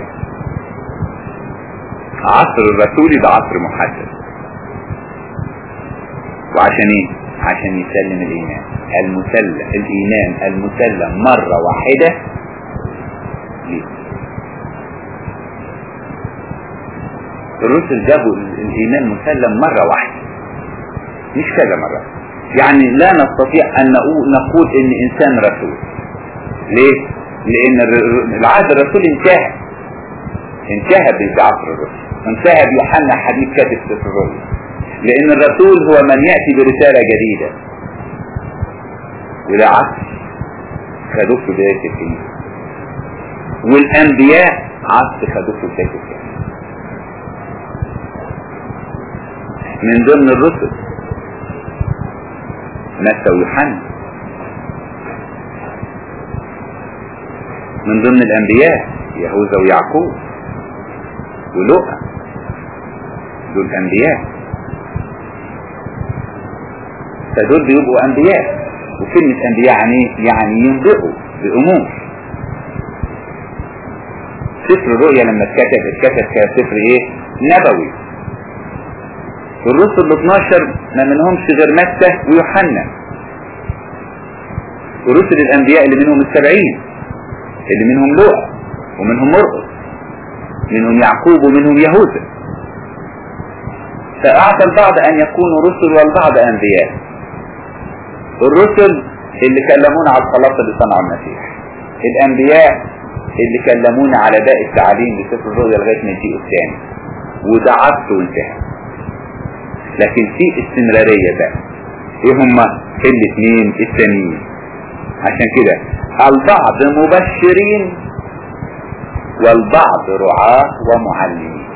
عصر الرسولي ده عصر محدد، وعشان ايه؟ عشان يسلم الايمان المسلم مرة واحدة ليه. الرسل جابوا الايمان مسلم مرة واحدة مش كذا مرة. يعني لا نستطيع ان نقول ان انسان رسول. ليه؟ لان العهد الرسولي انتهى بعصر الرسل، انتهى بيوحنا حبيب كاتب سفر الرؤيا. لان الرسول هو من يأتي برسالة جديدة، وده عصر خدوه في بداية الكنيسة. والانبياء عصر خدوه في بداية الكنيسة. من ضمن الرسل متى ويوحنا، من ضمن الانبياء يهوذا ويعقوب ولوقا، دول انبياء. فدول بيبقوا انبياء. وكلمة انبياء يعني ينبئوا بامور. سفر الرؤيا لما اتكتب كسفر ايه؟ نبوي. والرسل 12 ما منهمش غير متى ويوحنا. ورسل الانبياء اللي منهم 70، اللي منهم لوقا ومنهم مرقس، منهم يعقوب ومنهم يهوذا. فأعطى البعض أن يكونوا رسل والبعض أنبياء. الرسل اللي كلمونا على الخلاص اللي صنعوا المسيح، الأنبياء اللي كلمونا على باقي التعليم لسفر الرؤيا لغاية ما يجيء الثاني، وده عصر وانتهى. لكن في استمرارية بقى. ايه هما الاثنين الثانيين؟ عشان كده البعض مبشرين والبعض رعاة ومعلمين.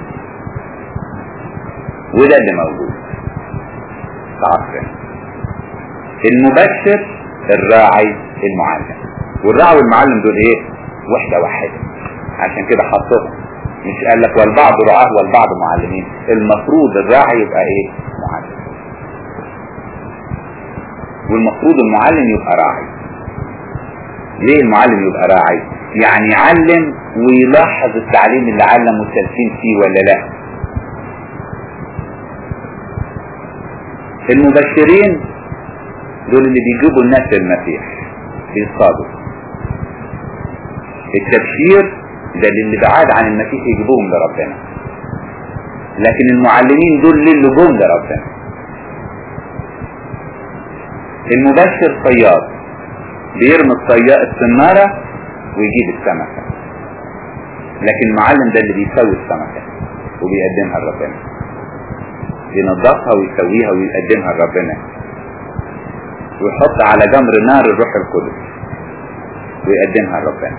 وده اللي موجود في عصرنا. المبشر، الراعي، المعلم. والراعي والمعلم دول ايه؟ وحدة واحدة. عشان كده حطوهم، مش قال لك والبعض رعاة والبعض معلمين. المفروض الراعي يبقى ايه؟ معلم. والمفروض المعلم يبقى راعي. ليه المعلم يبقى راعي؟ يعني يعلم ويلاحظ التعليم اللي علمه التلفين فيه ولا لا. المبشرين دول اللي بيجيبوا الناس للمسيح بيصادوا. التبشير ده اللي بعاد عن المسيح يجيبوهم لربنا، لكن المعلمين دول اللي جم لربنا. المبشر صياد بيرمي السنارة ويجيب السمكة، لكن المعلم ده اللي بيسوي السمكة وبيقدمها لربنا، بينظفها ويسويها ويقدمها لربنا، ويحط على جمر نار الروح القدس ويقدمها لربنا.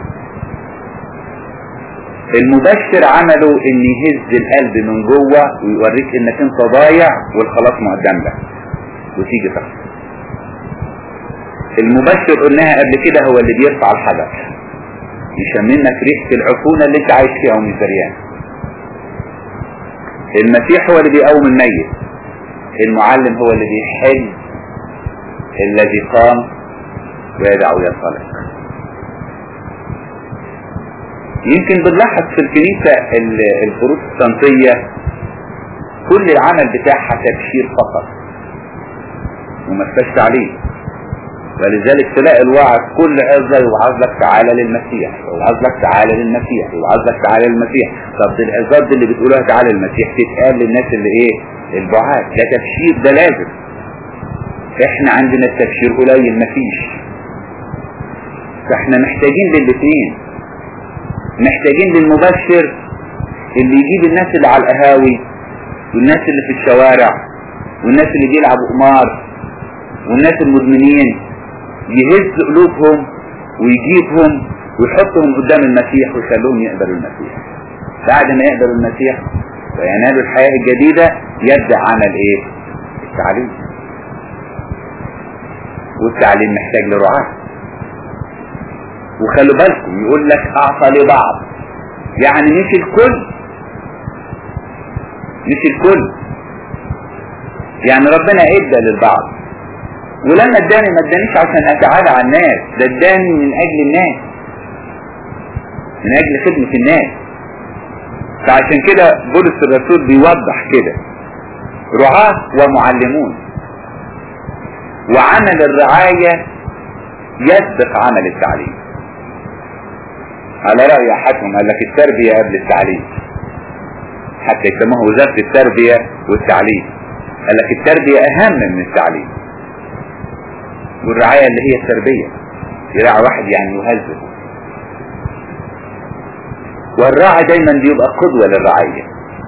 المبشر عمله ان يهز القلب من جوه ويوريك انك انت ضايع والخلاص مقدم لك وتيجي تخسر. المبشر قلناها قبل كده هو اللي بيرفع الحجر، يشممك ريحة العفونة اللي انت عايش فيها ومش دريان. المسيح هو اللي بيقوم الميت، المعلم هو اللي بيحل الذي قام ويدعو ينطلق. يمكن بنلاحظ في الكنيسة البروتستانتية كل العمل بتاعها تبشير فقط وما فيهاش تعليم، ولذلك تلاقي الوعظ كل عظة يوعظ لك تعالى للمسيح، يوعظ لك تعالى للمسيح، يوعظ لك تعالى للمسيح. طب العظات اللي بتقولها تعالى للمسيح تتقال للناس اللي ايه؟ البعاد. ده تبشير، ده لازم. احنا عندنا التبشير قليل مفيش، فاحنا محتاجين للاثنين. محتاجين للمبشر اللي يجيب الناس اللي على القهاوي والناس اللي في الشوارع والناس اللي بيلعبوا قمار والناس المدمنين، يهز قلوبهم ويجيبهم ويحطهم قدام المسيح ويخلوهم يقبلوا المسيح. بعد ما يقبلوا المسيح وينالوا الحياة الجديدة يبدأ عمل ايه؟ التعليم. والتعليم محتاج لرعاة. وخلوا بالكم يقول لك اعطى لبعض، يعني مش الكل، مش الكل. يعني ربنا ادى للبعض، ولما اداني ما ادانيش عشان اتعالى على الناس، ده اداني من اجل الناس، من اجل خدمة الناس. فعشان كده بولس الرسول بيوضح كده رعاة ومعلمون، وعمل الرعاية يسبق عمل التعليم. على رأي احدهم قال لك التربية قبل التعليم، حتى يسموه وزارة التربية والتعليم. قال لك التربية اهم من التعليم، والرعاية اللي هي التربية، يراعي واحد يعني يهذب. والراعي دايما بيبقى قدوة للرعاية.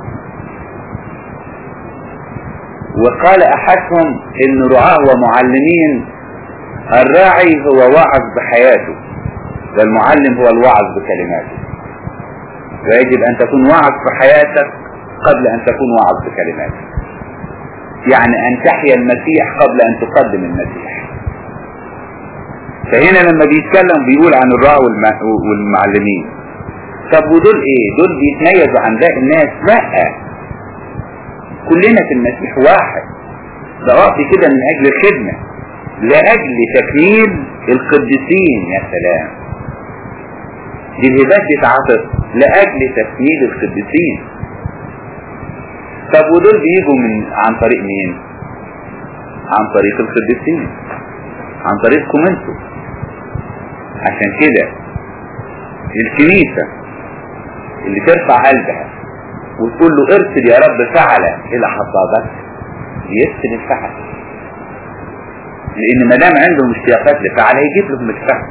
وقال احدهم ان رعاة ومعلمين، الراعي هو واعظ بحياته والمعلم هو الواعظ بكلماته. ويجب ان تكون واعظ بحياتك قبل ان تكون واعظ بكلماتك، يعني ان تحيا المسيح قبل ان تقدم المسيح. فهنا لما بيتكلم بيقول عن الرعاة والمعلمين. طب ودول ايه؟ دول بيتميزوا عن باقي الناس؟ لا، كلنا في المسيح واحد. ده اعطي كده من اجل الخدمة، لاجل تكميل القديسين. يا سلام، دي الهبات بتاعتك لاجل تكميل القديسين. طب ودول بيجوا عن طريق مين؟ عن طريق القديسين، عن طريقكم انتم. عشان كده الكنيسة اللي ترفع قلبها وتقول له ارسل يا رب فعلا الى حصادك، يرسل الفعل. لان ما دام عندهم اشتياقات لفعل هيجيب لهم الفعل،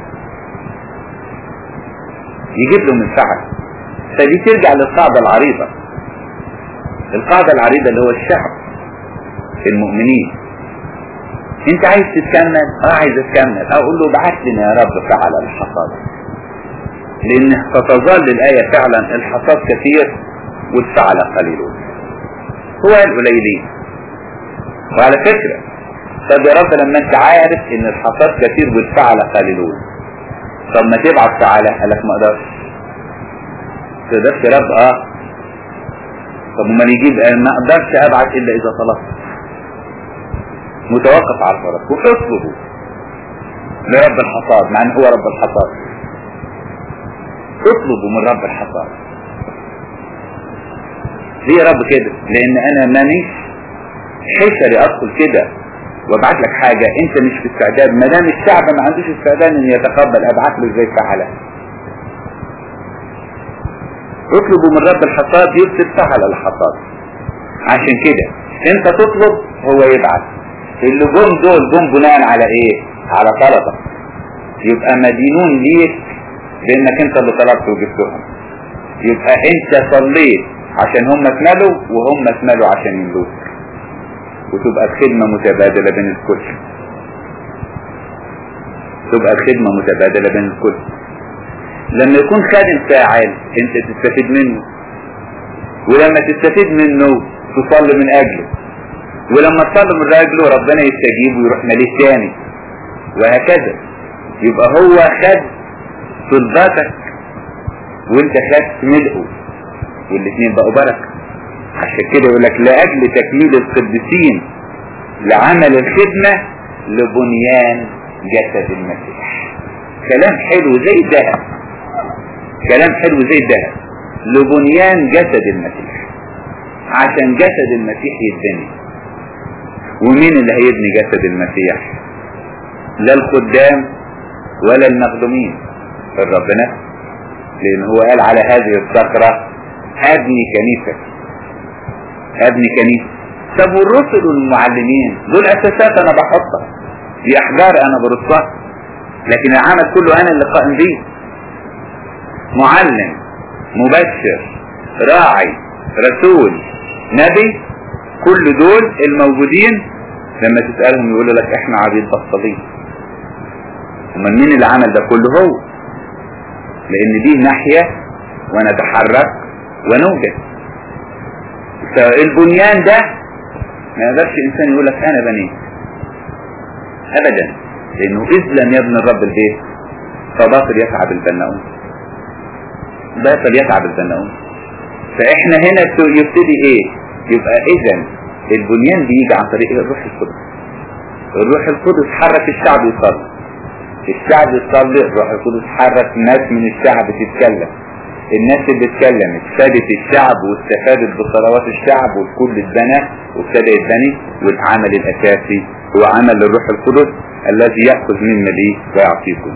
يجيب لهم الفعل. فدي ترجع للقاعدة العريضة. القاعدة العريضة اللي هو الشعب المؤمنين. انت عايز تتكمل؟ عايز اتكمل. اقول له ابعت لنا يا رب فعل الحصاد، لان ستظل الآية فعلا الحصاد كثير والفعل قليلون. هو القليلين. وعلى فكرة طب يا رب لما انت عارف ان الحصاد كثير والفعل قليلون، طب ما تبعت فعل. قال لك ما اقدرش. تقدرش يا رب؟ طب وما يجيب ما اقدرش ابعت الا اذا طلبت. متوقف على الفرق وحفظه لرب الحصاد، مع ان هو رب الحصاد. اطلبوا من رب الحصاد. ليه يا رب كده؟ لان انا مانيش حشري ادخل كده وابعت لك حاجة انت مش في استعداد. ما دام الشعب ما عندوش استعداد ان يتقبل ابعت له ازاي فعله. اطلبوا من رب الحصاد يرسل فعل الحصاد. عشان كده انت تطلب هو يبعت. اللي جم دول جم بناء على ايه؟ على طلبك. يبقى مدينون ليك لانك انت اللي طلبت وجبتهم. يبقى انت صليت عشان هم اتملوا وهم اتملوا عشان يملوك، وتبقى الخدمة متبادلة بين الكل. تبقى الخدمة متبادلة بين الكل. لما يكون خادم فاعل انت تستفيد منه، ولما تستفيد منه تصلي من اجله، ولما تصلي من اجله ربنا يستجيب ويروح مليه تاني، وهكذا. يبقى هو خد صلباتك وانت خدت ملئه، والاثنين بقوا بركة. عشان كده يقول لك لأجل تكميل القديسين لعمل الخدمة لبنيان جسد المسيح. كلام حلو زي الذهب، كلام حلو زي الذهب. لبنيان جسد المسيح، عشان جسد المسيح يتبني. ومين اللي هيبني جسد المسيح؟ لا الخدام ولا المخدومين، الرب نفسه. لان هو قال على هذه الصخرة ابني كنيسة، ابني كنيسة. طب والرسل والمعلمين دول اساسات انا بحطها، دي احجار انا برصها، لكن العمل كله انا اللي قائم بيه. معلم، مبشر، راعي، رسول، نبي، كل دول الموجودين لما تسألهم يقولوا لك احنا عبيد بطلين. ومن مين اللي عمل ده كله؟ هو. لان دي ناحية ونتحرك ونوجد. فالبنيان ده ما يقدرش انسان يقول لك انا بنيت ابدا، لانه اذ لم يبني الرب البيت فباطل يتعب البناؤون، باطل يتعب البناؤون. فاحنا هنا يبتدي ايه؟ يبقى اذا البنيان بيجي عن طريق الروح القدس. الروح القدس حرك الشعب يصلي، الشعب يصلي، الروح القدس حرك ناس من الشعب تتكلم، الناس اللي اتكلمت فادت الشعب واستفادت بصلوات الشعب، والكل اتبنى وابتدى يتبني. والعمل الاساسي هو عمل الروح القدس الذي يأخذ من مليه ويعطيكم.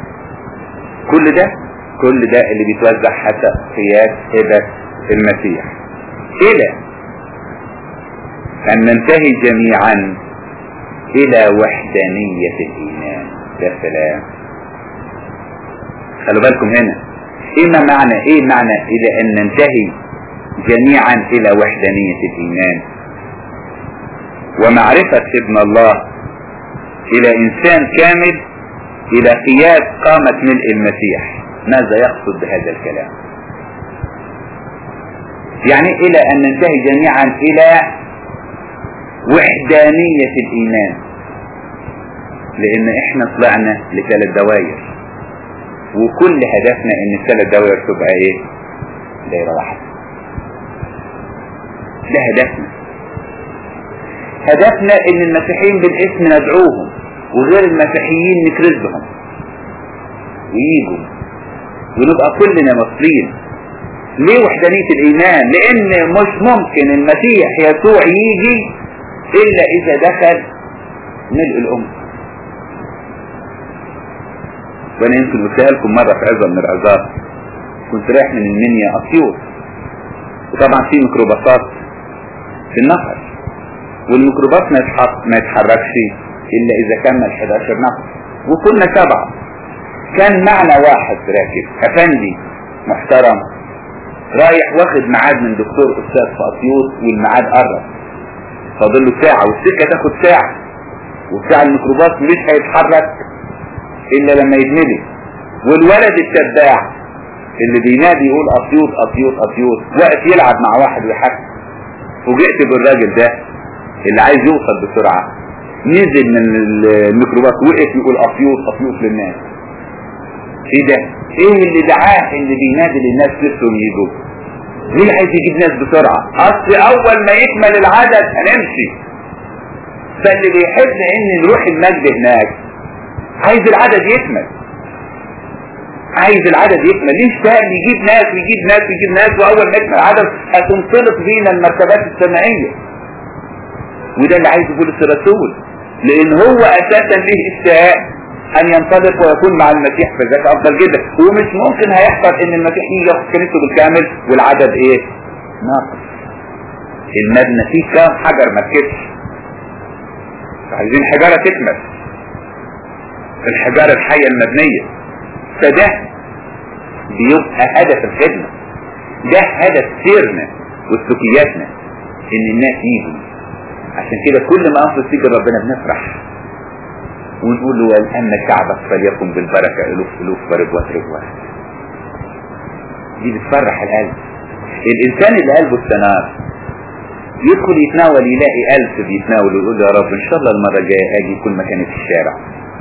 كل ده اللي بيتوزع حسب قياس هبة المسيح، الى ان ننتهي جميعا الى وحدانية الايمان. يا سلام، خلوا بالكم هنا ايه معنى الى ان ننتهي جميعا الى وحدانية الايمان ومعرفة ابن الله، الى انسان كامل، الى قياس قامة ملء المسيح. ماذا يقصد بهذا الكلام؟ يعني الى ان ننتهي جميعا الى وحدانية الايمان، لان احنا طلعنا لثلاث دوائر، وكل هدفنا ان الثلاث دوائر تبقى ايه؟ دائرة واحدة. ده هدفنا ان المسيحيين بالاسم ندعوهم، وغير المسيحيين نكرزهم وييجوا ونبقى كلنا مصريين. ليه وحدانية الايمان؟ لان مش ممكن المسيح يسوع يجي الا اذا دخل ملء الامة. وانا يمكن قلتها لكم مرة في عظة من العظات، كنت رايح من المنيا اسيوط، وطبعا في ميكروباصات في النفر، والميكروباص ما يتحركش الا اذا كمل 11 نفر، وكنا 7. كان معنا واحد راكب افندي محترم رايح واخد ميعاد من دكتور استاذ في اسيوط، والميعاد قرب، فاضل له ساعة والسكة تاخد ساعة، وبتاع الميكروباص مش هيتحرك الا لما يتملي. والولد الشباع اللي بينادي يقول اسيوط اسيوط اسيوط واقف يلعب مع واحد ويحكي. فوجئت بالراجل ده اللي عايز يوصل بسرعة، نزل من الميكروباص وقف يقول اسيوط اسيوط للناس. ايه ده؟ ايه اللي دعاه اللي بينادي للناس نفسهم يجوا؟ ليه عايز يجيب ناس بسرعة؟ اصل اول ما يكمل العدد هنمشي. فاللي بيحب ان نروح المجد هناك عايز العدد يكمل، عايز العدد يكمل، ليه اشتاق يجيب ناس ويجيب ناس ويجيب ناس، واول ما يكمل العدد هتنطلق بينا المركبات السمائية. وده اللي عايزه بولس الرسول، لان هو اساسا ليه اشتاق ان ينطلق ويكون مع المسيح في ذاك افضل جدا. ومش ممكن هيحصل ان المسيح يجي ياخد كنيسته بالكامل والعدد ايه؟ ناقص. المبنى فيه كام حجر ما تكتش، عايزين حجارة تكمل، الحجارة الحية المبنية. فده بيبقى هدف الخدمة، ده هدف سيرنا وسلوكياتنا، ان الناس يجوا. عشان كده كل ما انصت تيجي ربنا بنفرح ونقول له والان شعبك فليكن بالبركة الوف وربوات ربوات. دي بتفرح القلب. الانسان اللي قلبه استنار يدخل يتناول يلاقي 1000 بيتناول ويقول له يا رب ان شاء الله المرة الجاية اجي كل مكان في الشارع.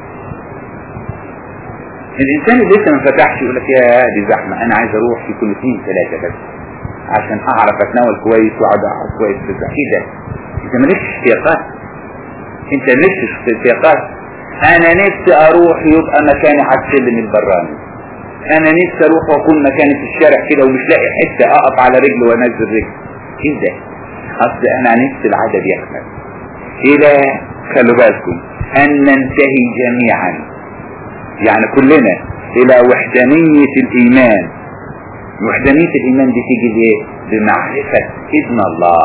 الانسان اللي لسه ما فتحش يقول لك يا دي زحمة، انا عايز اروح يكون 2 3 بس عشان اعرف اتناول كويس واقعد اقعد كويس في ايه ده؟ انت مالكش اشتياقات، انت مالكش اشتياقات. انا نفسي اروح يبقى مكاني على السلم البراني، انا نفسي اروح واكون مكاني في الشارع كده ومش لاقي حته اقف على رجل وانزل رجل. ايه ده؟ اصل انا نفسي العدد يكمل الى، خلوا بالكم، ان ننتهي جميعا، يعني كلنا الى وحدانية الايمان. وحدانية الايمان دي تيجي بايه؟ بمعرفة ابن الله.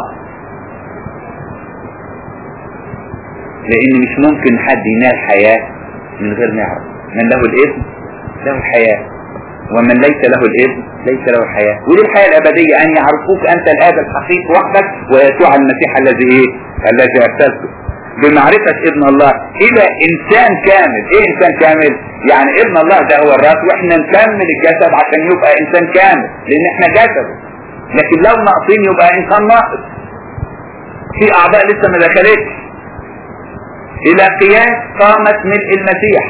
لان مش ممكن حد ينال حياة من غير ما يعرف. من له الابن له الحياة، ومن ليس له الابن ليس له الحياة. ودي الحياة الابدية، ان يعرفوك انت الاب الحقيقي وحدك ويسوع المسيح الذي ايه؟ الذي ارسلته. بمعرفة ابن الله الى انسان كامل. ايه انسان كامل؟ يعني ابن الله ده هو الراس، واحنا نكمل الجسد عشان يبقى انسان كامل، لان احنا جسد. لكن لو ناقصين يبقى انسان ناقص، في اعضاء لسه ما دخلتش. الى قياس قامة ملء المسيح.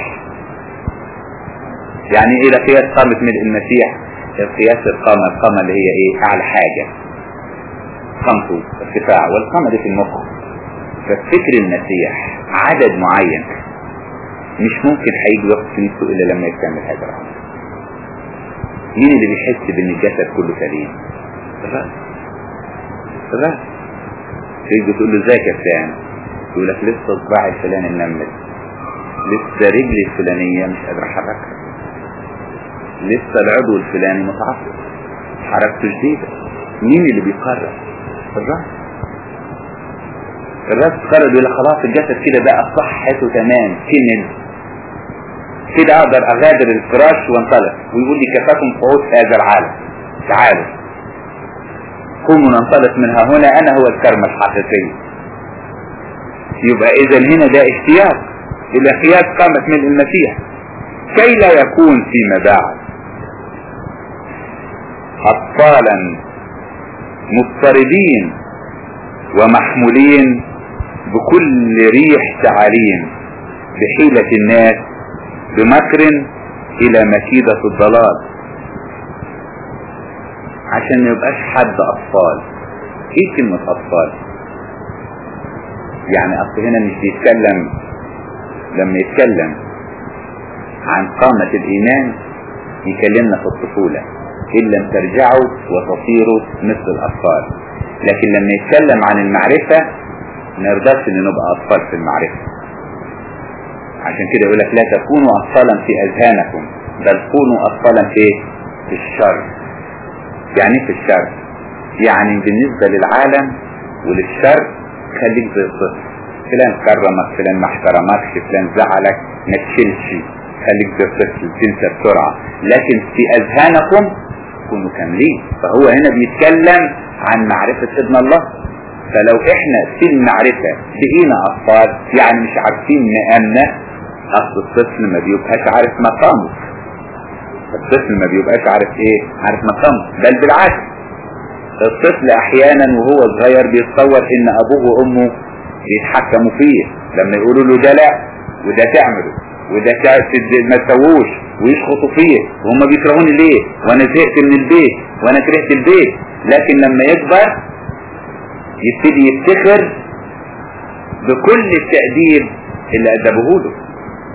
يعني الى قياس قامة ملء المسيح، القياس القامة اللي هي ايه؟ اعلى حاجة، قامته ارتفاع، والقامة دي في المخ. ففكر المسيح عدد معين مش ممكن هيجي وقت كنيسته الا لما يكمل هذا العمل. مين اللي بيحس بان الجسد كله سليم؟ الراس. تيجي تقول له ازيك يا فلان، يقول لك لسه صباعي الفلاني منمل، لسه رجلي الفلانية مش قادر احركها، لسه العضو الفلاني متعصب حركته جديدة. مين اللي بيقرر؟ الراس تقرر، يقول لك خلاص الجسد كده بقى صحته تمام كمل كده، اقدر اغادر الفراش وانطلق. ويقول لي كفاكم قعود في هذا العالم، تعالوا قوموا ننطلق منها هنا، انا هو الكرمة الحقيقية. يبقى اذا هنا ده اشتياق الى قياس قامة من المسيح، كي لا يكون فيما بعد اطفالا مضطربين ومحمولين بكل ريح تعاليم بحيلة الناس بمكر الى مكيدة الضلال. عشان ما يبقاش حد اطفال. ايه كلمة اطفال؟ يعني اصل هنا مش بيتكلم، لما يتكلم عن قامة الايمان يكلمنا في الطفولة، إن لم ترجعوا وتصيروا مثل الاطفال. لكن لما يتكلم عن المعرفة ما يرضاش ان نبقى اطفال في المعرفة. عشان كده يقول لك لا تكونوا اطفالا في اذهانكم، بل كونوا اطفالا في الشر. يعني في الشر، يعني بالنسبة للعالم وللشر خليك زي الطفل. فلان كرمك، فلان ما احترمكش، فلان زعلك، ما تشيلش، خليك زي الطفل، تنسى بسرعة. لكن في اذهانكم كونوا كاملين. فهو هنا بيتكلم عن معرفة ابن الله. فلو احنا في المعرفة بقينا اطفال، يعني مش عارفين مقامنا. اصل الطفل ما بيبقاش عارف مقامه، الطفل ما بيبقاش عارف مقامه، بل بالعكس الطفل احيانا وهو صغير بيتصور ان ابوه وامه يتحكموا فيه، لما يقولوا له ده لا وده تعمله وده ما تسووش ويشخطوا فيه، وهم بيكرهوني ليه وانا زهقت من البيت وانا كرهت البيت. لكن لما يكبر يبتدي يفتخر بكل التأديب اللي أدبه له،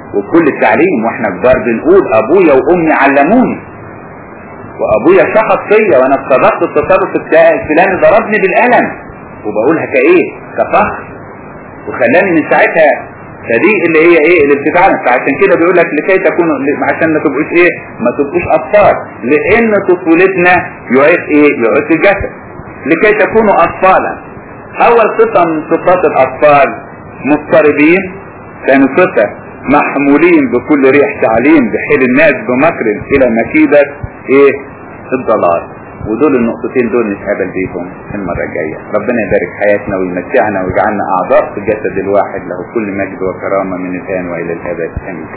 وكل التعليم، واحنا كبار بنقول ابويا وامي علموني، وابويا شخص فيا وانا اتصرفت التصرف الفلاني ضربني بالقلم، وبقولها كايه كفخر، وخلاني من ساعتها. فدي اللي هي ايه اللي بتتعلم. فعشان كده بيقول لك لكي تكونوا، عشان ما تبقوش ايه، ما تبقوش اطفال، لان طفولتنا يعيد ايه، يعيد الجسد. لكي تكونوا اطفالا. اول صفة من صفات الاطفال مضطربين، ثاني صفة محمولين بكل ريح تعليم بحيل الناس بمكر الى مكيدة ايه الضلال. ودول النقطتين دول نتقابل بيهم المرة الجاية. ربنا يبارك حياتنا ويمتعنا ويجعلنا اعضاء في الجسد الواحد، له كل مجد وكرامة من الان والى الابد امين.